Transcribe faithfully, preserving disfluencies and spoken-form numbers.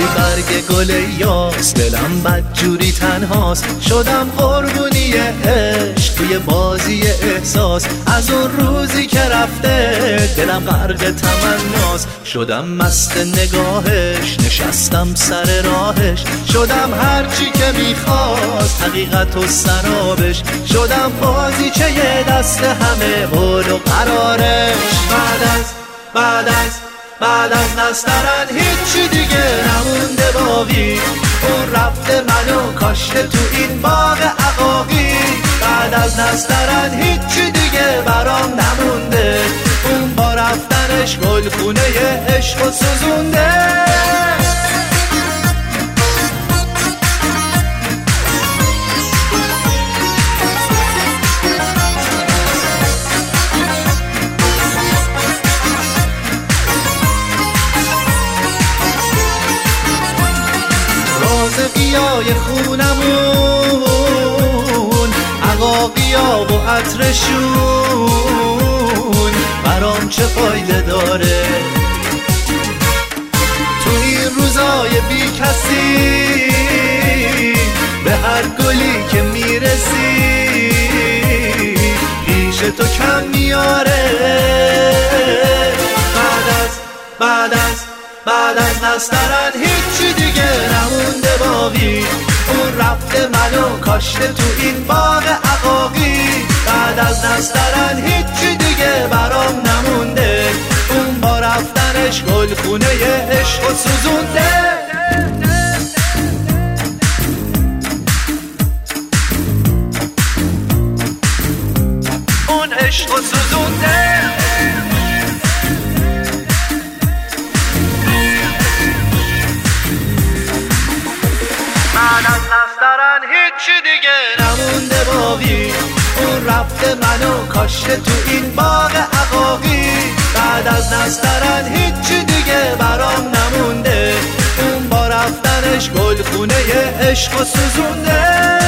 برگ گل یاس، دلم بدجوری تنهاست، شدم قربونی عشق توی بازی احساس. از اون روزی که رفته دلم غرق تمناست، شدم مست نگاهش، نشستم سر راهش، شدم هرچی که میخواست حقیقت و سرابش، شدم بازیچه دست همه حول و قرارش. بعد از بعد از بعد از نسترن هیچی دیگه نمونده باقی، اون رفته منو کاشته تو این باغ عقاقی. بعد از نسترن هیچی دیگه برام نمونده، اون با رفتنش گلخونه عشق و سوزونده. رازقیای خونمون، عقاقیا و عطرشون برام چه فایده داره؟ تو این روزای بی کسی به هر گلی که میرسی پیش تو کم میاره. بعد از بعد از بعد از نسترن هیچی دیگه نمونده باقی، اون رفته منو کاشته تو این باغ عقاقی. بعد از نسترن هیچی دیگه برام نمونده، اون با رفتنش گلخونه عشق و سوزونده. اون عشق و سوزونده. بعد از نسترن هیچی دیگه نمونده باقی، اون رفته منو کاشته تو این باغ عقاقی. بعد از نسترن هیچی دیگه برام نمونده، اون با رفتنش گلخونه عشق و سوزونده.